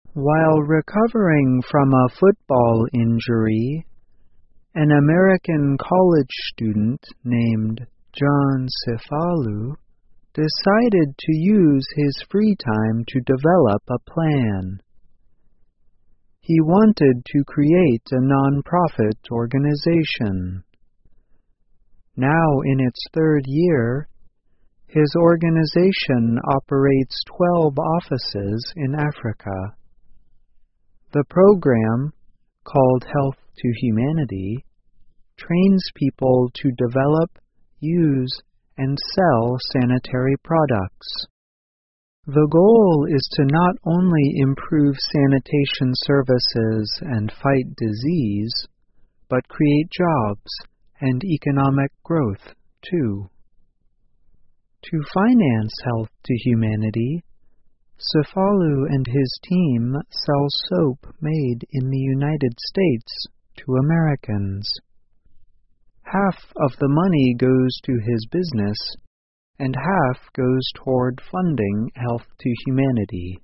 While recovering from a football injury, an American college student named John Cefalu decided to use his free time to develop a plan. He wanted to create a non-profit organization. Now in its third year, his organization operates 12 offices in Africa. The program, called Health to Humanity, trains people to develop, use, and sell sanitary products. The goal is to not only improve sanitation services and fight disease, but create jobs and economic growth, too. To finance Health to Humanity, Cefalu and his team sell soap made in the United States to Americans. Half of the money goes to his business, and half goes toward funding Health to Humanity.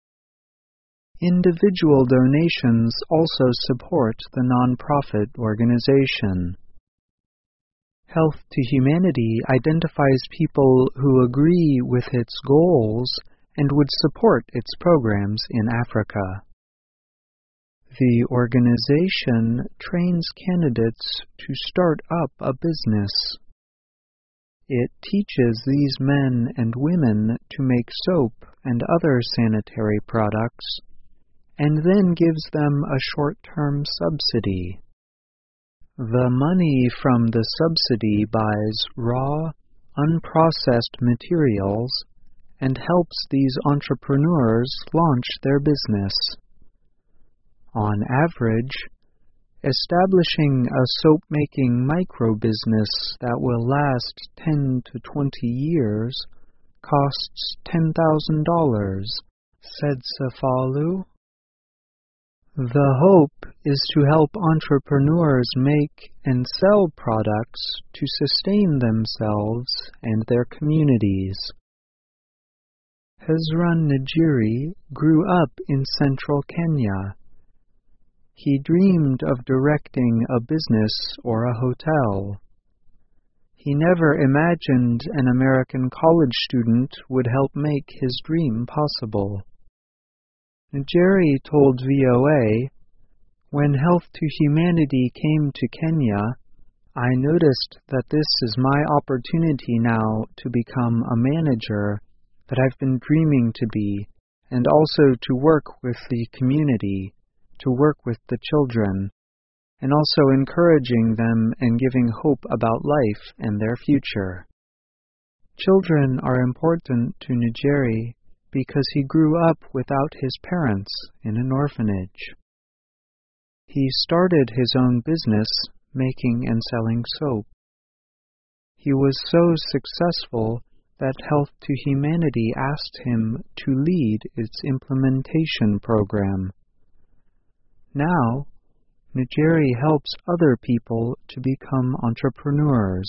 Individual donations also support the nonprofit organization. Health to Humanity identifies people who agree with its goals and would support its programs in Africa. The organization trains candidates to start up a business. It teaches these men and women to make soap and other sanitary products, and then gives them a short-term subsidy. The money from the subsidy buys raw, unprocessed materials and helps these entrepreneurs launch their business. On average, establishing a soap-making micro-business that will last 10 to 20 years costs $10,000, said Cefalu. The hope is to help entrepreneurs make and sell products to sustain themselves and their communities. Hezron Njeri grew up in central Kenya. He dreamed of directing a business or a hotel. He never imagined an American college student would help make his dream possible. Njeri told VOA, "When Health to Humanity came to Kenya, I noticed that this is my opportunity now to become a manager that I've been dreaming to be, and also to work with the community, to work with the children, and also encouraging them and giving hope about life and their future." Children are important to Njeri because he grew up without his parents in an orphanage. He started his own business, making and selling soap. He was so successful that Health to Humanity asked him to lead its implementation program. Now, Njeri helps other people to become entrepreneurs.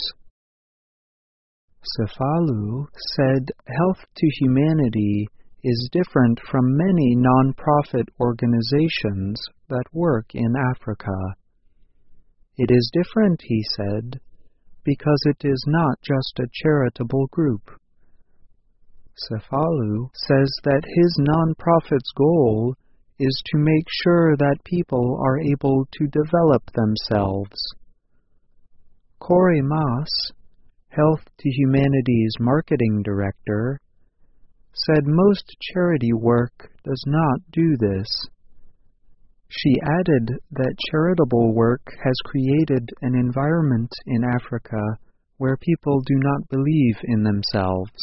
Cefalu said Health to Humanity is different from many non-profit organizations that work in Africa. It is different, he said, because it is not just a charitable group. Cefalu says that his non-profit's goal is to make sure that people are able to develop themselves. Corey Moss, Health to Humanity's marketing director, said most charity work does not do this. She added that charitable work has created an environment in Africa where people do not believe in themselves.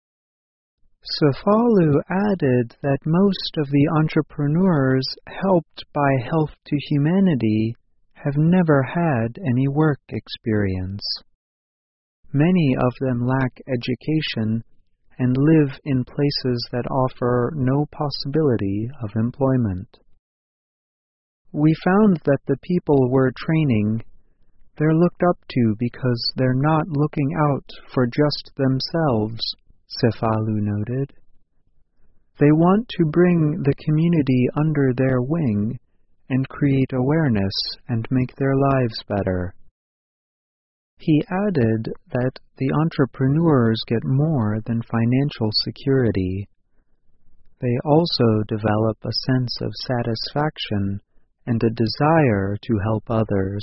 Cefalu added that most of the entrepreneurs helped by Health to Humanity have never had any work experience. Many of them lack education and live in places that offer no possibility of employment. We found that the people we're training, they're looked up to because they're not looking out for just themselves, Cefalu noted. They want to bring the community under their wing and create awareness and make their lives better. He added that the entrepreneurs get more than financial security. They also develop a sense of satisfaction and a desire to help others.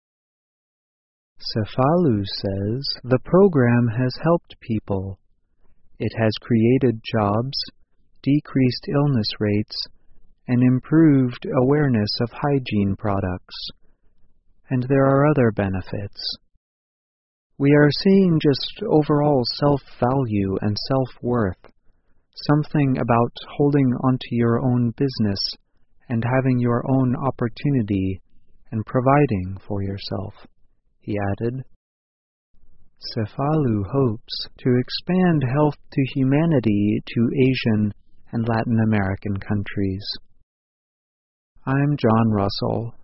Cefalu says the program has helped people. It has created jobs, decreased illness rates, and improved awareness of hygiene products. And there are other benefits. We are seeing just overall self-value and self-worth, something about holding onto your own business and having your own opportunity and providing for yourself, he added. Cefalu hopes to expand health to humanity to Asian and Latin American countries. I'm John Russell.